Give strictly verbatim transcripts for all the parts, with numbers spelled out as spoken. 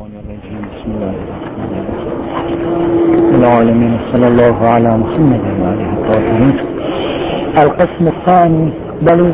الشيطان الرجيم. بسم الله الرحمن الرحيم. العالمين صلى الله على محمد وآله الطاهرين. القسم الثاني بل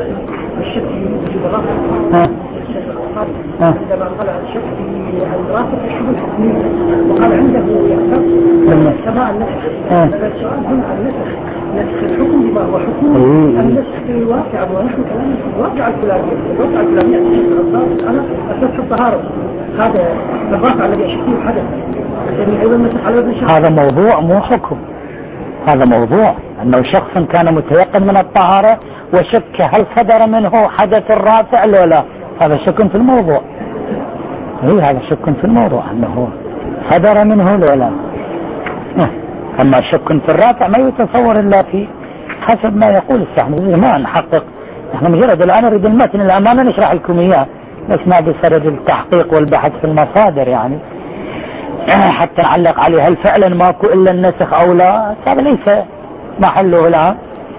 ها ها عندما طلع الشك في الرافع الشبه الحكمية وقال عنده يعتبر سماء النسخ. السؤال هنا عن النسخ نسخ الحكم بما هو حكم النسخ في الواقع ونحن كلامنا في الواقع الفلاني الواقع الفلاني أنا أساس الطهارة هذا الرافع الذي أشك فيه حدث يعني أيضا نسخ على وزن شخص. هذا موضوع مو حكم، هذا موضوع أنه شخص كان متيقن من الطهارة وشك هل صدر منه حدث الرافع لو لا، هذا شك في الموضوع. اي هذا شك في الموضوع انه صدر منه لو لا. اما شك في الرافع ما يتصور الا في حسب ما يقول السحمي. ما نحقق نحن مجرد الان نريد المتن الامانه نشرح لكم اياه بس ما بسرد التحقيق والبحث في المصادر يعني حتى نعلق عليه هل فعلا ماكو الا النسخ او لا، هذا ليس محله الان.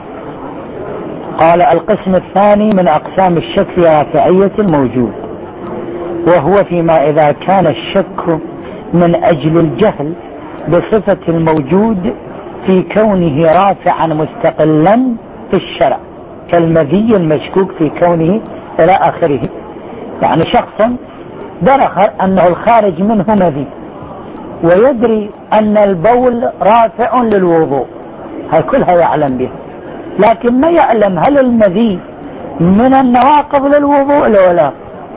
قال القسم الثاني من أقسام الشك في رافعية الموجود، وهو فيما إذا كان الشك من أجل الجهل بصفة الموجود في كونه رافعا مستقلا في الشرع كالمذي المشكوك في كونه إلى آخره. يعني شخص درخ أنه الخارج منه مذي ويدري أن البول رافع للوضوء، هاي كلها يعلم بها، لكن ما يعلم هل المذي من النواقض للوضوء لو لا.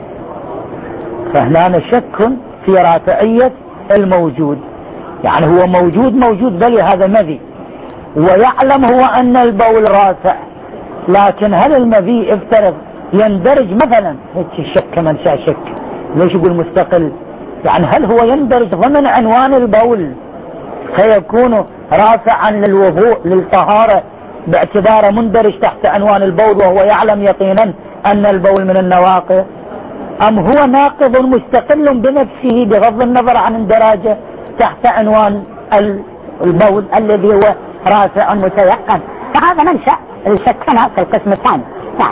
فهنا شك في رافعية الموجود، يعني هو موجود موجود بل هذا مذي ويعلم هو أن البول رافع، لكن هل المذي افترض يندرج مثلا هيك شك من شاء شك ليش يقول مستقل، يعني هل هو يندرج ضمن عنوان البول فيكون رافعا للوضوء للطهارة باعتباره مندرج تحت عنوان البول وهو يعلم يقينا أن البول من النواقض، أم هو ناقض مستقل بنفسه بغض النظر عن اندراجه تحت عنوان البول الذي هو رافع متيقن. فهذا منشأ الشك في القسم الثاني.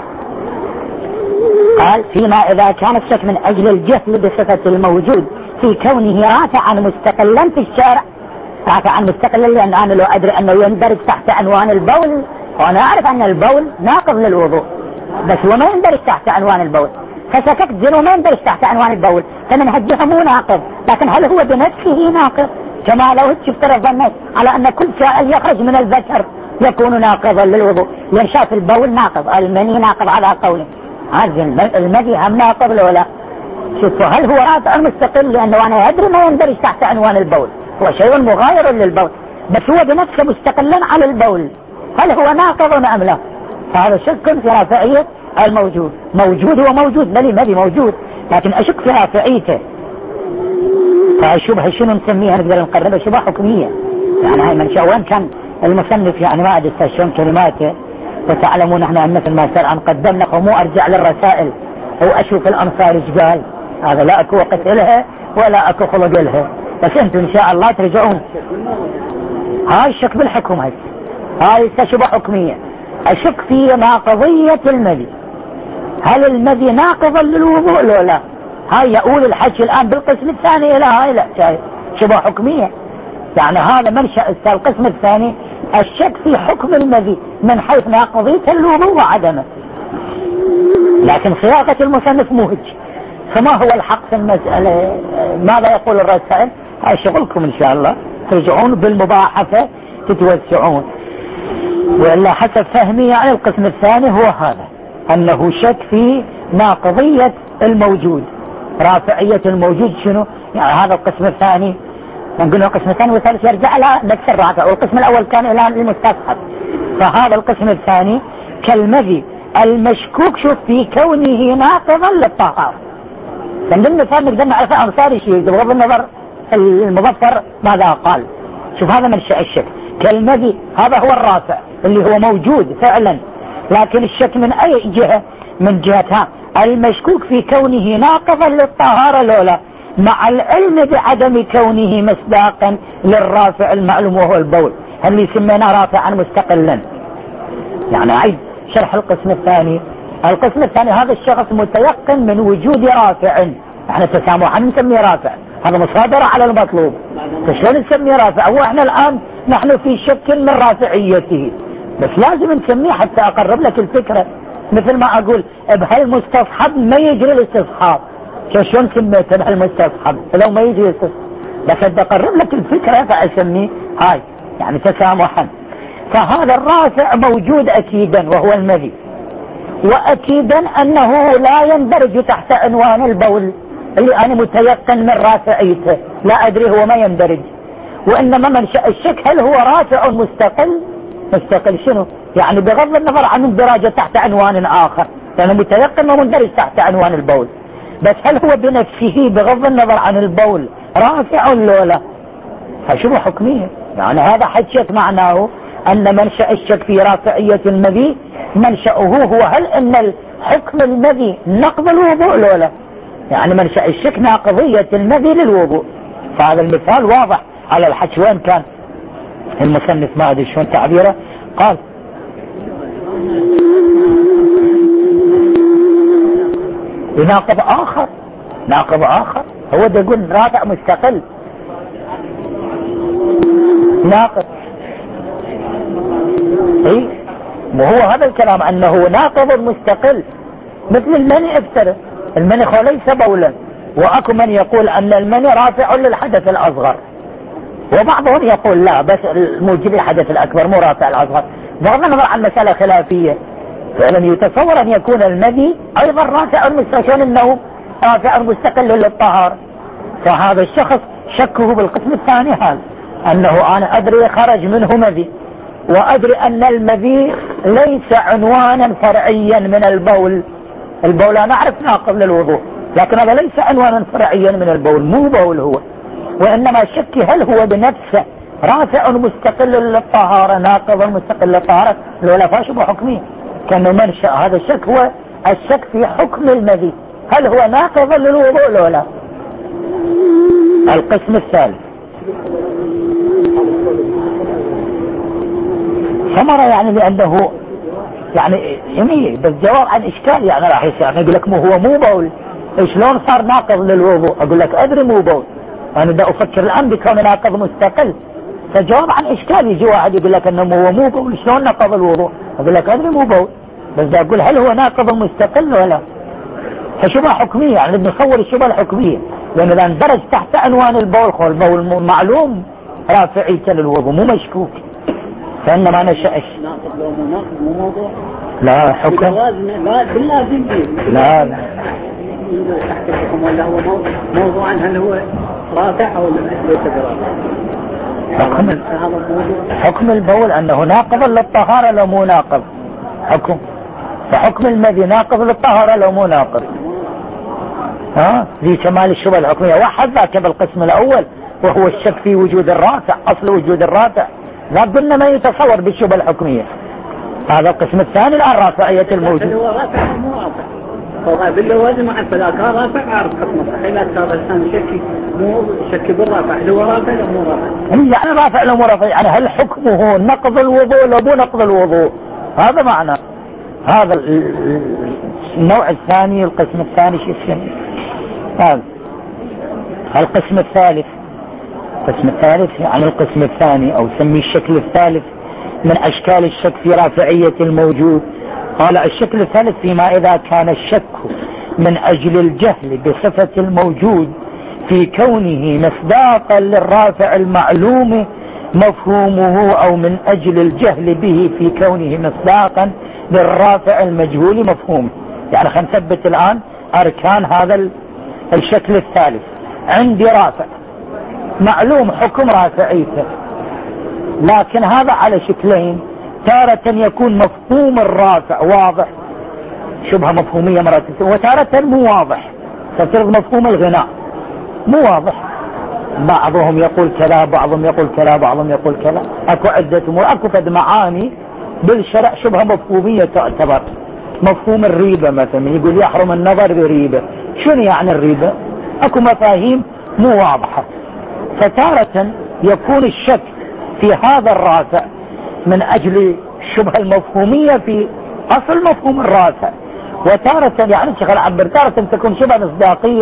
قال فيما إذا كان الشك من أجل الجهل بصفة الموجود في كونه رافعا مستقلا في الشارع، رافعا مستقلا لأن أنا لو أدري أنه يندرج تحت عنوان البول وأنا أعرف أن البول ناقض للوضوء بس هو ما يندرج تحت عنوان البول، فشككت زنه ما يندرج تحت عنوان البول فمن هجه مو ناقض، لكن هل هو بنفسه ناقض؟ كما لو افترض ظنيت على أن كل سائل يخرج من الذكر يكون ناقضا للوضوء لأن شاف البول ناقض، المني ناقض على قوله، هذا المذي هم ناقض لو لا. شوفوا هل هو رافع مستقل لأنه أنا أدري ما يندرج تحت عنوان البول هو شيء مغاير للبول بس هو بنفسه مستقلا على البول، هل هو ناقض أم لا؟ فهذا شك في رافعية الموجود. موجود هو موجود بل مذي موجود لكن أشك في رافعيته، فالشبهة شنو نسميها نقدر نقربها شبهة حكمية. يعني هاي من شوان كان المصنف يعني ما أدري شلون كلماته، وتعلمون احنا مثل ما سأل عن قدمنا ومو أرجع للرسائل أو أشوف الأنصار ايش قال، هذا لا أكو وقت لها ولا أكو خلق لها، بس أنتم إن شاء الله ترجعون. هاي الشك بالحكم، هاي هاي شبهة حكمية. الشك في ناقضية المذي، هل المذي ناقضا للوضوء لو لا؟ هاي يقول الحج الآن بالقسم الثاني إلى هاي لا شبهة حكمية. يعني هذا منشأ القسم الثاني الشك في حكم المذي من حيث ناقضية الوضوء وعدمه، لكن صياغة المصنف موهج. فما هو الحق في المسألة؟ ماذا يقول الرسائل؟ هاي شغلكم إن شاء الله ترجعون بالمباحثة تتوسعون، وإلا حسب فهمي يعني القسم الثاني هو هذا أنه شك في ناقضية الموجود رافعية الموجود. شنو يعني هذا القسم الثاني؟ نقول القسم الثاني والثالث يرجع إلى نفس الرافع، والقسم الأول كان إلى المستصحب، فهذا القسم الثاني كالمذي المشكوك شوف في كونه ناقضا للطهارة. من ضمن الفهم نقدر نعرف أنصاري شيء بغض النظر المظفر ماذا قال. شوف هذا منشأ الشك كالمذي، هذا هو الرافع اللي هو موجود فعلا، لكن الشك من أي جهة؟ من جهتها المشكوك في كونه ناقضا للطهارة لولا، مع العلم بعدم كونه مصداقا للرافع المعلوم وهو البول، هل يسمينا رافعا مستقلا. يعني عيد شرح القسم الثاني. القسم الثاني هذا الشخص متيقن من وجود رافع احنا تسامحا نسميه رافع، هذا مصادرة على المطلوب. فشلون نسميه رافع؟ هو احنا الآن نحن في شك من رافعيته، بس لازم نسميه حتى أقرب لك الفكرة. مثل ما أقول بهالمستصحب ما يجري الاستصحاب، شلون سميته بهالمستصحب لو ما يجري الاستصحاب، لكن بقرب لك الفكرة فأسميه هاي يعني تسامحا. فهذا الرافع موجود أكيدا وهو المذي، وأكيدا أنه لا يندرج تحت عنوان البول اللي أنا متيقن من رافعيته، لا أدري هو ما يندرج. وإنما منشأ الشك هل هو رافع مستقل؟ مستقل شنو؟ يعني بغض النظر عن اندراجه تحت عنوان آخر، لأنه متيقن أنه مندرج تحت عنوان البول، بس هل هو بنفسه بغض النظر عن البول رافع ولا لا؟ فشبه حكمية. يعني هذا حجة معناه أن منشأ الشك في رافعية المذي منشأه هو هل أن الحكم المذي نقض الوضوء لو لا؟ يعني منشأ الشك ناقضية المذي للوضوء. فهذا المثال واضح على الحكي. وين كان المصنف ما أدري شلون تعبيره، قال بناقض آخر، ناقض آخر هو ده يقول رافع مستقل ناقض. اي وهو هذا الكلام انه ناقض مستقل، مثل المني افترض المني هو ليس بولا، واكو من يقول ان المني رافع للحدث الاصغر، وبعضهم يقول لا بس موجب الحدث الاكبر مو رافع الاصغر. بغض النظر عن مسألة خلافية، فلم يتصور ان يكون المني ايضا رافع مستقل، انه رافع مستقل للطهارة. فهذا الشخص شكه بالقسم الثاني هذا، انه انا ادري خرج منه مذي، وادري ان المذي ليس عنوانا فرعيا من البول. البول انا اعرف ناقض للوضوء، لكن هذا ليس عنوانا فرعيا من البول، مو بول هو، وانما شك هل هو بنفسه رافع مستقل للطهارة ناقض مستقل للطهارة لولا فاشبه حكمي. كان منشأ هذا الشك هو الشك في حكم المذي، هل هو ناقض للوضوء لولا. القسم الثالث ثمرة، يعني لأنه يعني حمية بس جواب عن إشكال، يعني راح يصير يعني يقول لك مو هو مو بول، شلون صار ناقض للوضوء؟ أقول لك أدري مو بول، أنا دا أفكر الآن بكون ناقض مستقل، فجواب عن إشكال. يجي واحد يقول لك أنه هو مو بول شلون ناقض الوضوء؟ أقول لك أدري مو بول، بس دا أقول هل هو ناقض مستقل ولا؟ فشبه حكمية، يعني نصور الشبه الحكمية، لأنه إذا اندرج تحت عنوان البول خو البول معلوم رافعيته للوضوء مو مشكوك، فإنما نشأ ناقض لو مو ناقض مو موضوع لا حكم لا باللازم لا لا تحت الحكم، ولا هو موضوعا هل هو رافع أو ليس برافع؟ حكم حكم البول أنه ناقض للطهارة لو مو ناقض حكم، فحكم المذي ناقض للطهارة لو مو ناقض. ها ذي كمال الشبه الحكمية. واحد ذاك بالقسم الأول وهو الشك في وجود الرافع، أصل وجود الرافع لا قلنا ما يتصور بالشبه الحكمية. هذا القسم الثاني الآن رافعية الموجود. هو رافع مو رافع، هو بالله لازم أعرف إذا كان رافع أعرف حكمه، إذا كان الإنسان شك مو شك بالرافع هل هو رافع أو مو رافع؟ يعني رافع لو مو رافع، يعني هل حكمه نقض الوضوء لو مو نقض الوضوء؟ هذا معنى هذا النوع الثاني. القسم الثاني شو اسمه؟ هذا القسم الثالث. القسم الثالث يعني القسم الثاني أو سمي الشكل الثالث من أشكال الشك في رافعية الموجود. قال الشكل الثالث فيما إذا كان الشك من أجل الجهل بصفة الموجود في كونه مصداقا للرافع المعلوم مفهومه، أو من أجل الجهل به في كونه مصداقا للرافع المجهول مفهومه. يعني خلينا نثبت الآن أركان هذا الشكل الثالث. عندي رافع معلوم حكم رافعيته، لكن هذا على شكلين، تارة يكون مفهوم الرافع واضح شبه مفهومية مرة، وتارة مو واضح فترض مفهوم الغناء مو واضح، بعضهم يقول كذا بعضهم يقول كذا بعضهم يقول كذا. اكو عدة امور، اكو فد معاني بالشرع شبه مفهومية تعتبر. مفهوم الريبة مثلا يقول يحرم النظر بريبة، شنو يعني الريبة؟ اكو مفاهيم مو واضحة، فتارة يكون الشك في هذا الرافع من اجل شبه المفهومية في اصل مفهوم الرافع، وتارة يعني شغل عبر تارة تكون شبه مصداقية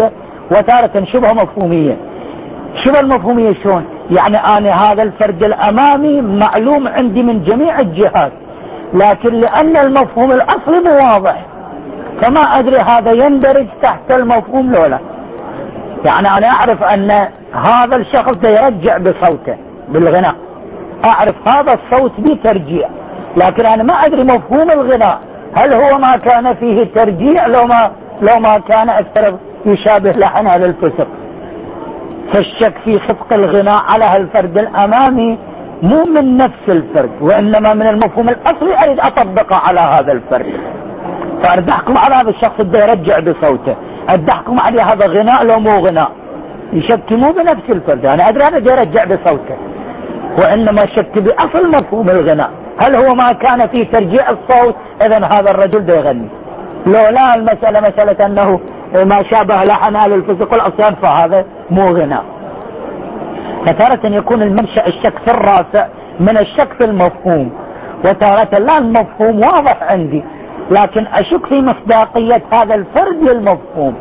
وتارة شبه مفهومية. شبه المفهومية شلون؟ يعني أنا هذا الفرد الأمامي معلوم عندي من جميع الجهات، لكن لأن المفهوم الأصلي مو واضح فما أدري هذا يندرج تحت المفهوم لو لا. يعني أنا أعرف أن هذا الشخص ده يرجع بصوته بالغناء، أعرف هذا الصوت بترجيع، لكن أنا ما أدري مفهوم الغناء هل هو ما كان فيه ترجيع لو ما لو ما كان أكثر يشابه لحن أهل الفسق. فالشك في صدق الغناء على هالفرد الأمامي مو من نفس الفرد، وإنما من المفهوم الأصلي أريد أطبقه على هذا الفرد. فأريد أحكم على هذا الشخص اللي يرجع بصوته، أريد أحكم عليه هذا غناء لو مو غناء. يشك مو بنفس الفرد، أنا أدري هذا يرجع بصوته، وإنما شك بأصل مفهوم الغناء. هل هو ما كان في ترجيع الصوت إذا هذا الرجل ده يغني؟ لو لا المسألة مسألة أنه ما شابه لحن أهل الفسق والعصيان فهذا مو غناء. فتارة يكون المنشأ الشك في الرافع من الشك في المفهوم، وتارة لا المفهوم واضح عندي لكن أشك في مصداقية هذا الفرد للمفهوم.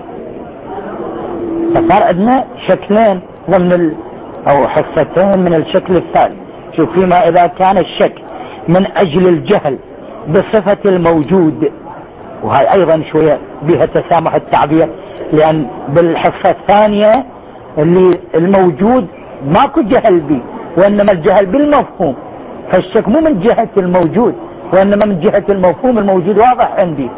فصار عندنا شكلين ضمن ال... أو حصتين من الشكل الثالث. شوف، فيما إذا كان الشك من أجل الجهل بصفة الموجود، وهي أيضا شوية بها تسامح التعبير، لأن بالحصة الثانية اللي الموجود ماكو جهل به وإنما الجهل بالمفهوم، فالشك مو من جهة الموجود وإنما من جهة المفهوم. الموجود واضح عندي،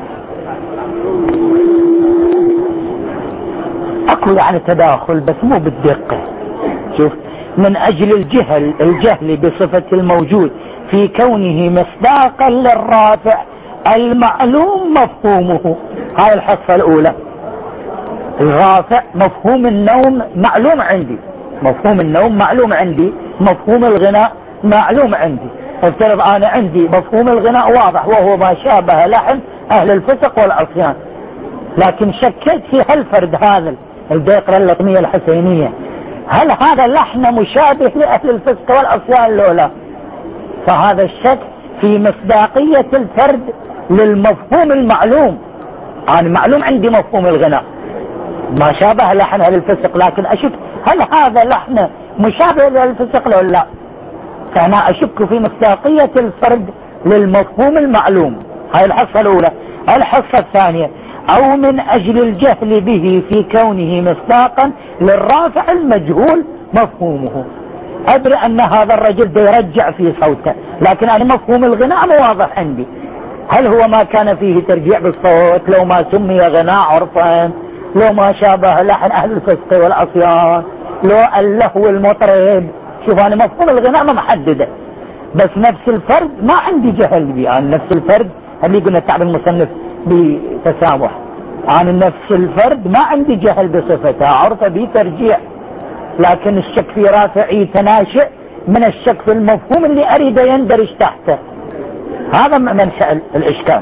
أكو يعني تداخل بس مو بالدقة. شوف، من أجل الجهل الجهل بصفة الموجود في كونه مصداقا للرافع المعلوم مفهومه. هاي الحصة الأولى. الرافع مفهوم النوم معلوم عندي، مفهوم النوم معلوم عندي، مفهوم الغناء معلوم عندي. افترض أنا عندي مفهوم الغناء واضح وهو ما شابه لحن أهل الفسق والعصيان، لكن شكيت في هالفرد هذا اللي يقرأ اللطمية الحسينية هل هذا اللحن مشابه لأهل الفسق والعصيان لو لا؟ فهذا الشك في مصداقية الفرد للمفهوم المعلوم. أنا معلوم عندي مفهوم الغناء ما شابه لحن أهل الفسق، لكن أشك هل هذا لحن مشابه لأهل الفسق لو لا؟ فأنا أشك في مصداقية الفرد للمفهوم المعلوم. هاي الحصة الأولى. الحصة الثانية، أو من أجل الجهل به في كونه مصداقا للرافع المجهول مفهومه. أدري أن هذا الرجل ده يرجع في صوته، لكن أنا مفهوم الغناء مو واضح عندي. هل هو ما كان فيه ترجيع بالصوت لو ما سمي غناء عرفا، لو ما شابه لحن أهل الفسق والعصيان، لو اللهو المطرب؟ شوف، أنا مفهوم الغناء ما محدده، بس نفس الفرد ما عندي جهل به. يعني نفس الفرد اللي قلنا تعب المصنف بتسامح، أنا نفس الفرد ما عندي جهل بصفته، عرفه بترجيع، لكن الشك في رافعي تناشئ من الشك في المفهوم اللي أريد يندرج تحته. هذا منشأ الإشكال.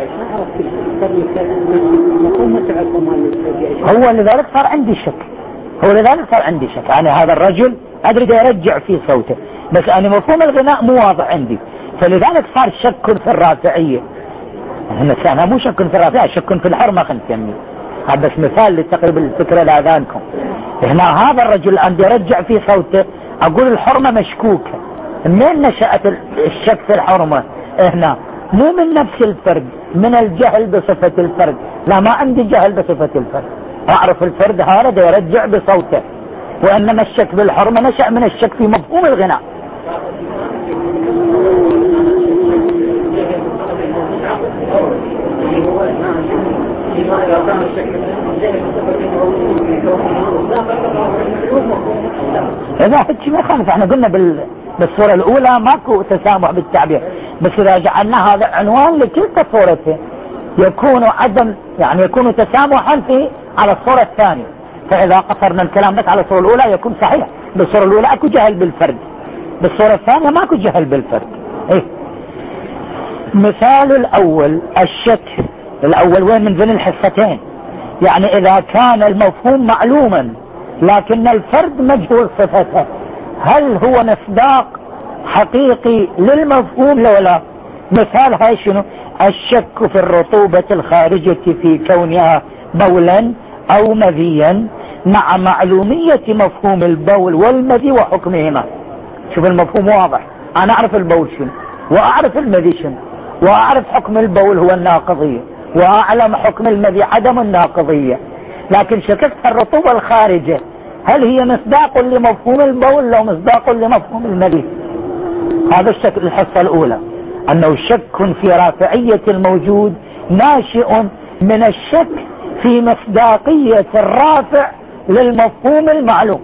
هو لذلك صار عندي شك، هو لذلك صار عندي شك. أنا هذا الرجل أدري يرجع في صوته، بس أنا مفهوم الغناء مو واضح عندي، فلذلك صار شك في الرافعية. هنا أنا مو شك في الرافعية، شك في الحرمة خلينا نسميه. هذا بس مثال لتقريب الفكرة لأذانكم. هنا هذا الرجل عندي يرجع في صوته، أقول الحرمة مشكوكة. من نشأت الشك في الحرمة؟ هنا مو من نفس الفرد، من الجهل بصفة الفرد. لا، ما عندي جهل بصفة الفرد، أعرف الفرد هذا يرجع بصوته، وإنما الشك بالحرمة نشأ من الشك في مفهوم الغناء. إذا هيك ما يخالف، احنا قلنا بال... بالصورة الأولى ماكو تسامح بالتعبير، بس إذا جعلنا هذا عنوان لكلتا صورتين يكون عدم، يعني يكون تسامحا في على الصورة الثانية. فإذا قصرنا الكلام بس على الصورة الأولى يكون صحيح، بالصورة الأولى أكو جهل بالفرد، بالصورة الثانية ماكو جهل بالفرد. إيه؟ مثال الأول الشك الأول وين من ذن الحصتين، يعني إذا كان المفهوم معلوما لكن الفرد مجهول صفته، هل هو مصداق حقيقي للمفهوم لو لا؟ مثال هاي شنو؟ الشك في الرطوبة الخارجة في كونها بولا أو مذيا مع معلومية مفهوم البول والمذي وحكمهما. شوف المفهوم واضح، أنا أعرف البول شنو، وأعرف المذي شنو، وأعرف حكم البول هو الناقضية، وأعلم حكم المذي عدم الناقضية، لكن شككت الرطوبة الخارجة هل هي مصداق لمفهوم البول لو مصداق لمفهوم المذي؟ هذا الشك الحصة الأولى، أنه شك في رافعية الموجود ناشئ من الشك في مصداقية الرافع للمفهوم المعلوم.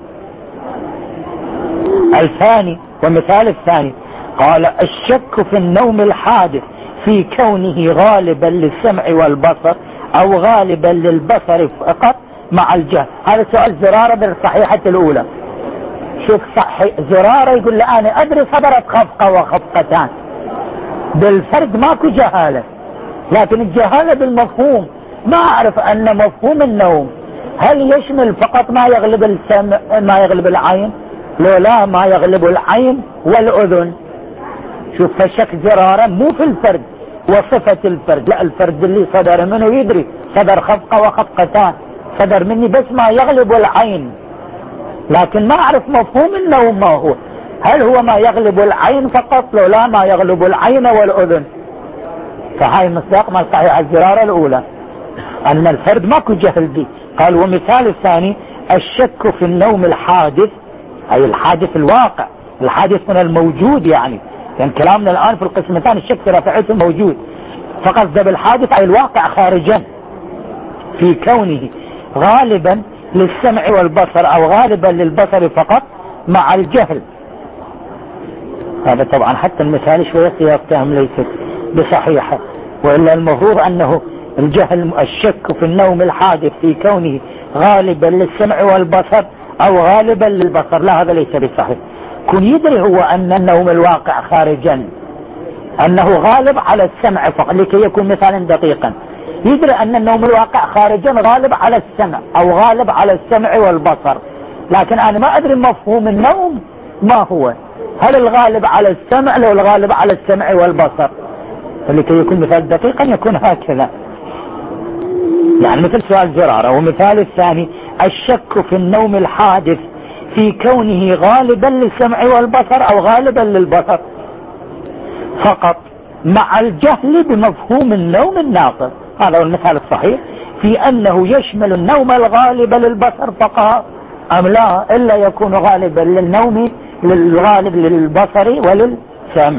الثاني ومثال الثاني قال الشك في النوم الحادث في كونه غالبا للسمع والبصر أو غالبا للبصر فقط مع الجهل. هذا سؤال زرارة بالصحيحة الأولى. شوف صحي زرارة يقول لي أنا أدري صدرت خفقة وخفقتان، بالفرد ماكو جهالة، لكن الجهالة بالمفهوم. ما أعرف أن مفهوم النوم هل يشمل فقط ما يغلب السمع ما يغلب العين، لو لا ما يغلب العين والأذن. شوف فشك زرارة مو في الفرد وصفة الفرد، لا الفرد اللي صدر منه يدري صدر خفقة وخفقتان، صدر مني بس ما يغلب العين، لكن ما أعرف مفهوم النوم ما هو، هل هو ما يغلب العين فقط لو لا ما يغلب العين والأذن. فهاي مصداق ما صحيح الزرارة الأولى أن الفرد ماكو جهل به. قال ومثال الثاني الشك في النوم الحادث، أي الحادث الواقع، الحادث من الموجود، يعني يعني كلامنا الآن في القسم الثاني الشك في رافعية الموجود، فقصد بالحادث أي الواقع خارجا في كونه غالبا للسمع والبصر أو غالبا للبصر فقط مع الجهل. هذا طبعا حتى المثال شوية صياغتهم ليست بصحيحة، وإلا المفروض أنه الجهل الشك في النوم الحادث في كونه غالبا للسمع والبصر أو غالبا للبصر، لا هذا ليس بصحيح. كن يدري هو أن النوم الواقع خارجا أنه غالب على السمع فقط لكي يكون مثالا دقيقا، يدري أن النوم الواقع خارجا غالب على السمع أو غالب على السمع والبصر، لكن أنا ما أدري مفهوم النوم ما هو، هل الغالب على السمع لو الغالب على السمع والبصر، فلكي يكون مثال دقيقا يكون هكذا. يعني مثل سؤال زرارة. ومثال الثاني الشك في النوم الحادث في كونه غالبا للسمع والبصر أو غالبا للبصر فقط مع الجهل بمفهوم النوم الناقض. هذا هو المثال الصحيح في أنه يشمل النوم الغالب للبصر فقط أم لا، إلا يكون غالبا للنوم للغالب للبصر وللسمع.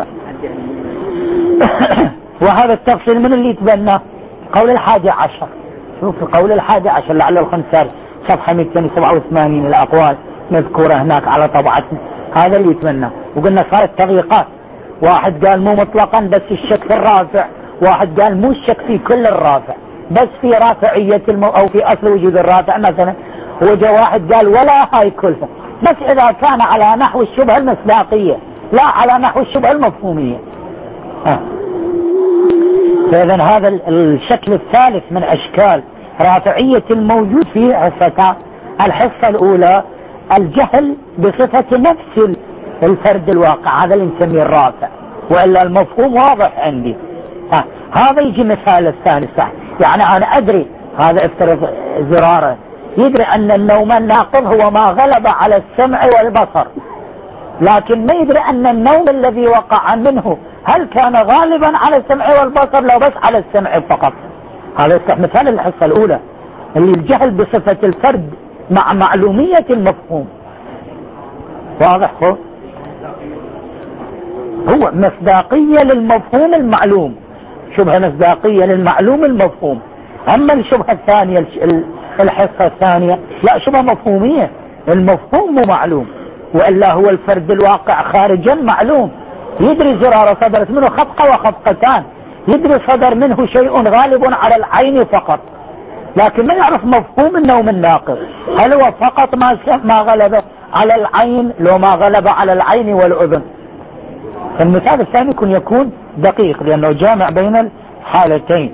وهذا التفصيل من اللي يتبنى قول الحادي عشر. شوف قول الحادي عشر لعل الخنسر صفحة مئتين وسبعة وثمانين الأقوال مذكورة هناك على طبعتنا، هذا اللي يتمنى. وقلنا صارت تغييقات، واحد قال مو مطلقا بس الشك في الرافع، واحد قال مو الشك في كل الرافع بس في رافعية المو أو في أصل وجود الرافع مثلا، وجاء واحد قال ولا هاي كلها بس إذا كان على نحو الشبهة المصداقية لا على نحو الشبهة المفهومية. ها. فإذن هذا الشكل الثالث من أشكال رافعية الموجود في حصتان. الحصة الأولى الجهل بصفة نفس الفرد الواقع، هذا اللي نسميه الرافع، وإلا المفهوم واضح عندي. ها. هذا يجي مثال الثاني صح، يعني أنا أدري هذا افترض زرارة يدري أن النوم الناقض هو ما غلب على السمع والبصر، لكن ما يدري أن النوم الذي وقع منه هل كان غالبا على السمع والبصر لو بس على السمع فقط. هذا يصح مثال الحصة الأولى اللي الجهل بصفة الفرد مع معلومية المفهوم. واضح هو هو مصداقية للمفهوم المعلوم، شبهة مصداقية للمعلوم المفهوم. أما الشبهة الثانية الحصة الثانية لا شبهة مفهومية، المفهوم مو معلوم، وإلا هو الفرد الواقع خارجا معلوم. يدري زرارة صدرت منه خفقة وخفقتان، يدري صدر منه شيء غالب على العين فقط، لكن ما يعرف مفهوم النوم الناقض، هل هو فقط ما ما غلب على العين لو ما غلب على العين والأذن. فالمثال الثاني يكون يكون دقيق لأنه جامع بين الحالتين.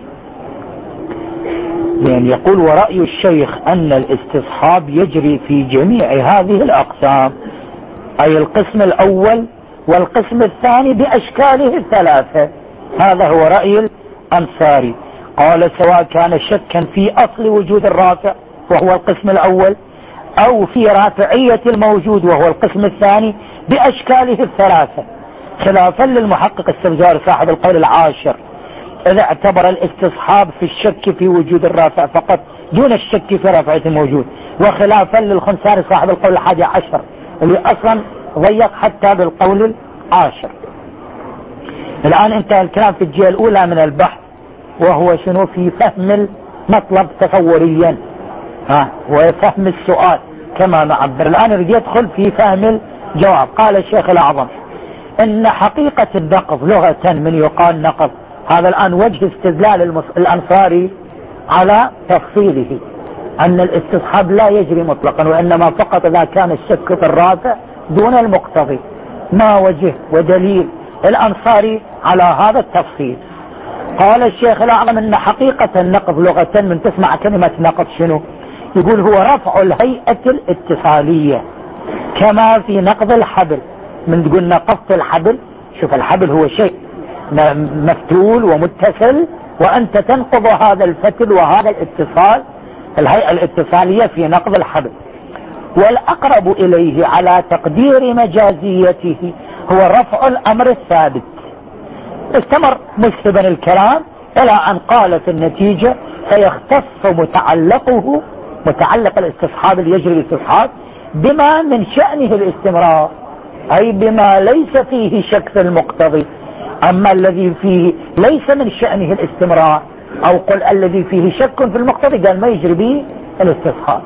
يعني يقول ورأي الشيخ أن الاستصحاب يجري في جميع هذه الأقسام، أي القسم الأول والقسم الثاني بأشكاله الثلاثة. هذا هو رأي الأنصاري. قال سواء كان شكا في أصل وجود الرافع وهو القسم الأول أو في رافعية الموجود وهو القسم الثاني بأشكاله الثلاثة، خلافا للمحقق السبزاري صاحب القول العاشر إذا اعتبر الاستصحاب في الشك في وجود الرافع فقط دون الشك في رافعية الموجود، وخلافا للخنساري صاحب القول الحادي عشر اللي أصلا ضيق حتى بالقول العاشر. الآن انتهى الكلام في الجهة الأولى من البحث وهو شنو؟ في فهم المطلب تصوريا، ها وفهم السؤال كما نعبر. الآن يريد يدخل في فهم الجواب. قال الشيخ الأعظم إن حقيقة النقض لغة من يقال نقض، هذا الآن وجه استدلال الأنصاري على تفصيله أن الاستصحاب لا يجري مطلقا وإنما فقط إذا كان الشك في الرافع دون المقتضي. ما وجه ودليل الأنصاري على هذا التفصيل؟ قال الشيخ الأعظم إن حقيقة النقض لغة من تسمع كلمة نقض شنو؟ يقول هو رفع الهيئة الاتصالية كما في نقض الحبل. من تقول نقضت الحبل، شوف الحبل هو شيء مفتول ومتصل وأنت تنقض هذا الفتل وهذا الاتصال، الهيئة الاتصالية في نقض الحبل. والأقرب إليه على تقدير مجازيته هو رفع الأمر الثابت. استمر مسلبا الكلام إلى أن قال في النتيجة فيختص متعلقه متعلق الاستصحاب اللي يجري الاستصحاب بما من شأنه الاستمرار، أي بما ليس فيه شك في المقتضي. أما الذي فيه ليس من شأنه الاستمرار أو قل الذي فيه شك في المقتضي قال ما يجري به الاستصحاب.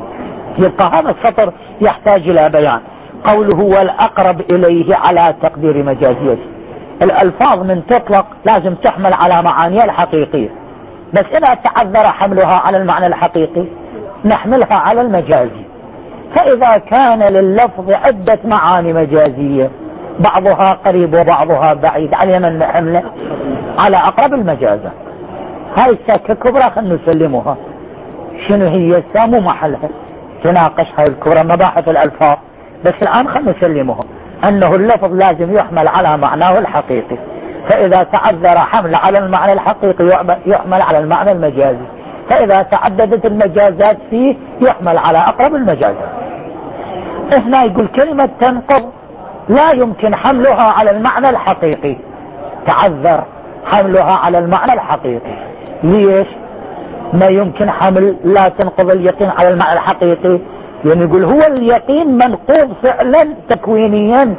يبقى هذا السطر يحتاج إلى بيان. قوله والأقرب إليه على تقدير مجازيته، الألفاظ من تطلق لازم تحمل على معانيها الحقيقية، بس إذا تعذر حملها على المعنى الحقيقي نحملها على المجازي. فإذا كان لللفظ عدة معاني مجازية بعضها قريب وبعضها بعيد علينا أن نحمله على أقرب المجازات. هاي الساكة كبرى خلنا نسلمها. شنو هي السامو محلها تناقش هاي الكبرى مباحث الألفاظ، بس الآن خلنا نسلمها أنه اللفظ لازم يحمل على معناه الحقيقي، فإذا تعذر حمل على المعنى الحقيقي يحمل على المعنى المجازي، فإذا تعددت المجازات فيه يحمل على أقرب المجازات. هنا يقول كلمة تنقض لا يمكن حملها على المعنى الحقيقي، تعذر حملها على المعنى الحقيقي. ليش ما يمكن حمل لا تنقض اليقين على المعنى الحقيقي؟ لأن يقول هو اليقين منقوض فعلا تكوينيا.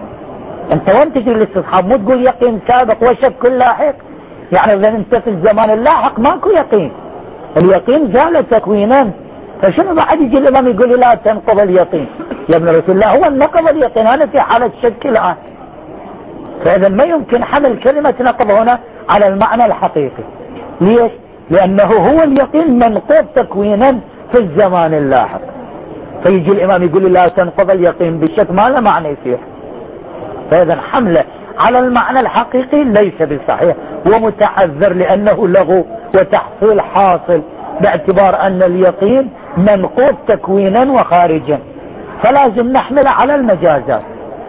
انت وين تجري الاستصحاب مو تقول يقين سابق وشك لاحق، يعني اذا انت في الزمان اللاحق ماكو يقين، اليقين زال تكوينا. فشنو بعد يجي الامام يقول لي لا تنقض اليقين؟ يا ابن رسول الله هو نقض اليقين، انا في حالة شك الان. فاذا ما يمكن حمل كلمة نقض هنا على المعنى الحقيقي. ليش؟ لانه هو اليقين منقوض تكوينا في الزمان اللاحق. فيجي الامام يقول لي لا تنقض اليقين بالشك، ما له معنى فيه. فاذا حمله على المعنى الحقيقي ليس بصحيح ومتعذر، لانه لغو وتحصيل حاصل باعتبار ان اليقين منقوض تكوينا وخارجا، فلازم نحمل على المجازات.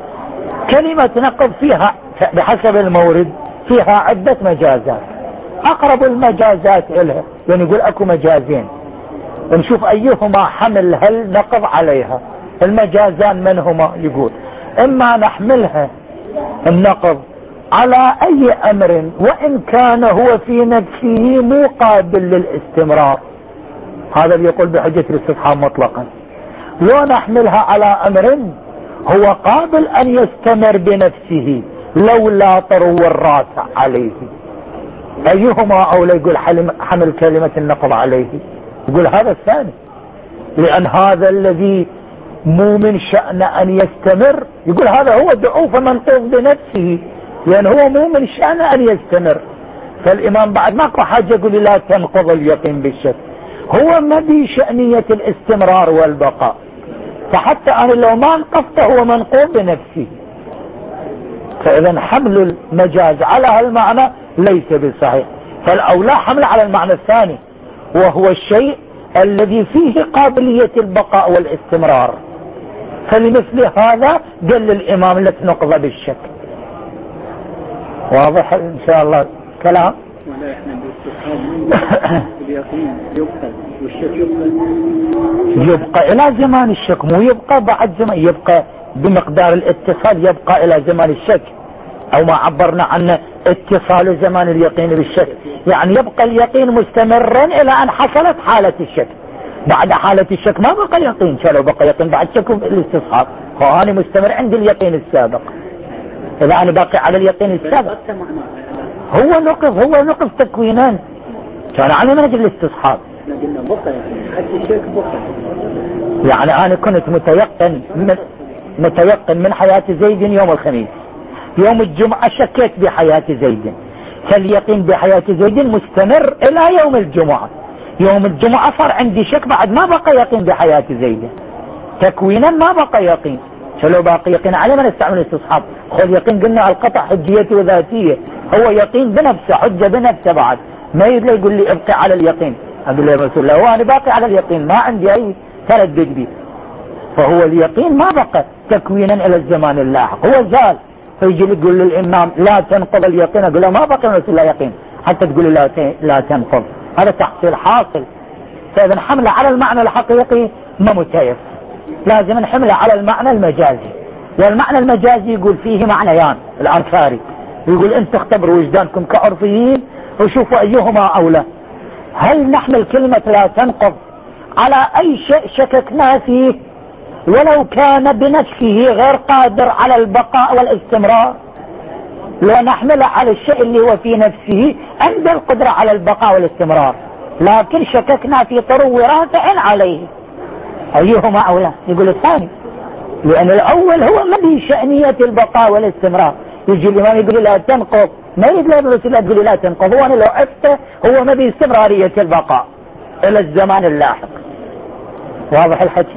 كلمة نقض فيها بحسب المورد فيها عدة مجازات، اقرب المجازات الها يعني يقول اكو مجازين نشوف ايهما حمل هل نقض عليها. المجازان من هما؟ يقول اما نحملها النقض على اي امر وان كان هو في نفسه مو قابل للاستمرار، هذا اللي يقول بحجة الاستصحاب مطلقا. لو نحملها على امر هو قابل ان يستمر بنفسه لولا طرو الرافع عليه، ايهما اولى؟ يقول حمل كلمة النقض عليه، يقول هذا الثاني، لان هذا الذي مو من شأن ان يستمر يقول هذا هو ضعوف منقوض بنفسه، لان هو مو من شأن ان يستمر. فالامام بعد ماكو حاجة يقول لا تنقض اليقين بالشك، هو ما بشأنية الاستمرار والبقاء، فحتى انا لو ما انقضته هو منقوض بنفسه. فاذا حمل المجاز على هالمعنى ليس بصحيح، فالاولى حمل على المعنى الثاني وهو الشيء الذي فيه قابلية البقاء والاستمرار. فلمثل هذا قال الامام لا تنقض بالشك. واضح ان شاء الله كلام؟ ولا احنا اليقين يبقى والشك يبقى يبقى الى زمان الشك، مو يبقى بعد زمان، يبقى بمقدار الاتصال يبقى الى زمان الشك، او ما عبرنا عنه اتصال زمان اليقين بالشك، يعني يبقى اليقين مستمرا الى ان حصلت حالة الشك. بعد حالة الشك ما بقى يقين، لو بقى يقين بعد شك الاستصحاب، فأنا مستمر عند اليقين السابق، اذا انا باقي على اليقين السابق. هو نقص هو نقص تكوينان، كان على منهج الاستصحاب. يعني انا كنت متيقن من متيقن من حياة زيد يوم الخميس، يوم الجمعة شكيت بحياة زيد، فاليقين بحياة زيد مستمر الى يوم الجمعة. يوم الجمعة صار عندي شك، بعد ما بقى يقين بحياة زيد، تكوينا ما بقى يقين. فلو باقي يقين على ما نستعمل الاستصحاب. خذ يقين قلنا على القطع حجيته وذاتية، هو يقين بنفسه، حجة بنفسه، بعد ما يبقى يقول لي ابقي على اليقين، اقول له يا رسول الله وانا باقي على اليقين ما عندي اي تردد به. فهو اليقين ما بقى تكوينا الى الزمان اللاحق، هو زال. فيجي يقول للامام لا تنقض اليقين، اقول له ما بقي يا رسول الله يقين حتى تقول لي لا لا تنقض، هذا تحصيل حاصل. فاذا حمله على المعنى الحقيقي ما متيف، لازم نحمله على المعنى المجازي. والمعنى المجازي يقول فيه معنيان، الأنصاري يقول انت اختبروا وجدانكم كعرفيين وشوفوا ايهما اولى. هل نحمل كلمة لا تنقض على اي شيء شككنا فيه ولو كان بنفسه غير قادر على البقاء والاستمرار، لا نحمله على الشيء اللي هو في نفسه عنده القدرة على البقاء والاستمرار، لكن شككنا في طرو رافع عليه، ايهما اولى؟ يقول الثاني، لان الاول هو ما به شأنية البقاء والاستمرار. يجي الامام يقول لا تنقض، ما يقول الرسول تقول لا تنقض، هو انا لو عفته هو ما به استمرارية البقاء الى الزمان اللاحق. واضح الحكي؟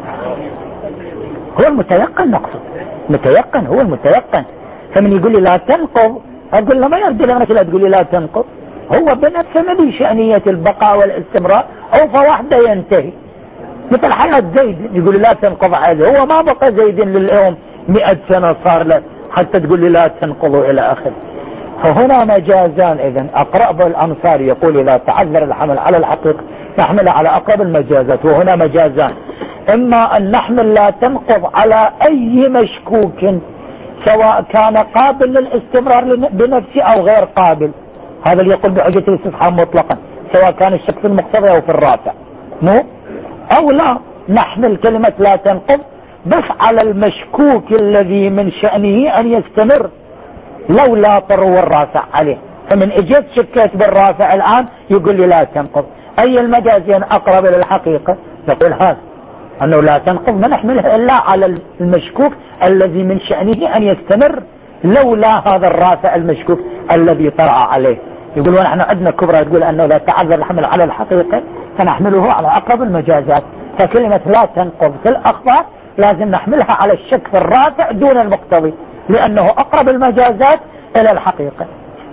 هو المتيقن نقصد، متيقن هو المتيقن. فمن يقول لي لا تنقض اقول له ما يرجع لك لا تقول لي لا تنقض، هو بنفسه ما به شأنية البقاء والاستمرار، او فواحده ينتهي. مثل حياة زيد يقول لا تنقض عاده، هو ما بقى زيد لليوم مئة سنة صار له حتى تقول لي لا تنقضوا الى اخره. فهنا مجازان. اذا اقرب الانصار يقول اذا تعذر الحمل على الحقيقة نحمل على اقرب المجازات، وهنا مجازان، اما ان نحمل لا تنقض على اي مشكوك سواء كان قابل للاستمرار بنفسه او غير قابل، هذا اللي يقول بحجة الاستصحاب مطلقا، سواء كان الشك في المقتضى او في الرافع، مو او لا نحمل كلمة لا تنقض بس على المشكوك الذي من شأنه ان يستمر لو لا طرو الرافع عليه. فمن اجيت شكيت بالرافع الان يقول لي لا تنقض، اي المجازين اقرب الى الحقيقة؟ نقول هذا انه لا تنقض ما نحملها الا على المشكوك الذي من شأنه ان يستمر لولا هذا الرافع المشكوك الذي طرأ عليه. يقول ونحن عندنا كبرى تقول انه لا تعذر الحمل على الحقيقة فنحمله على اقرب المجازات. فكلمة لا تنقض في الاخبار لازم نحملها على الشك في الرافع دون المقتضي، لانه اقرب المجازات الى الحقيقة.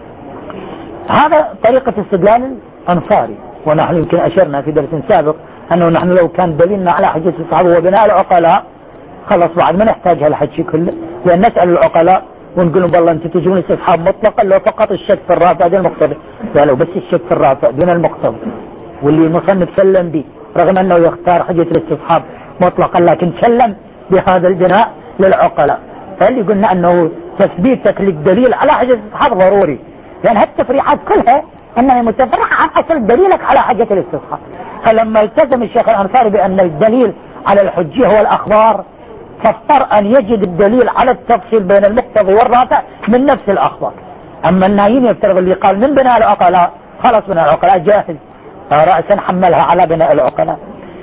هذا طريقة استدلال الانصاري، ونحن يمكن اشرنا في درس سابق انه نحن لو كان دليلنا على حجة الصحابة وبناء العقلاء خلص بعد ما نحتاج هالحكي كله، لان نسأل العقلاء ونقول لهم والله انتم تجون استصحاب مطلقا لو فقط الشك في الرافع دون المقتضي، قالوا بس الشك في الرافع دون المقتضي، واللي المصنف سلم به رغم انه يختار حجة الاستصحاب مطلقا لكن سلم بهذا البناء للعقلاء. فاللي قلنا انه تثبيتك للدليل على حجة الاستصحاب ضروري، لان هالتفريعات كلها انها متفرعة عن اصل دليلك على حجة الاستصحاب. فلما التزم الشيخ الانصاري بان الدليل على الحجية هو الاخبار، فاضطر ان يجد الدليل على التفصيل بين المقتضي والرافع من نفس الاخبار. اما النايم يفترض اللي قال من بناء العقلاء خلص بناء العقلاء جاهز، رأسا حملها على بناء العقلاء.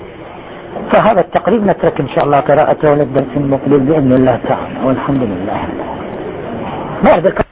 فهذا التقريب نترك ان شاء الله قراءته للدرس المقبل باذن الله تعالى، والحمد لله.